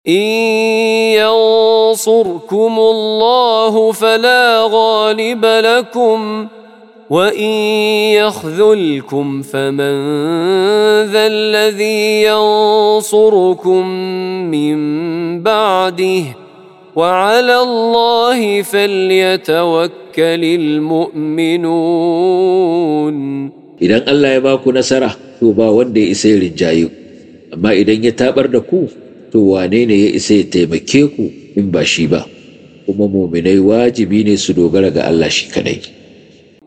إن ينصركم الله فلا غالب لكم وإن يخذلكم فمن ذا الذي ينصركم من بعده وعلى الله فليتوكل المؤمنون. Idan Allah ya ba ku nasara, to ba wanda ya isa ya rinjaye ku, amma idan ya tabar da ku, to wane ne ya isa ya taimake ku in ba shi ba? Kuma muminai wajibi ne su dogara ga Allah shi kadai.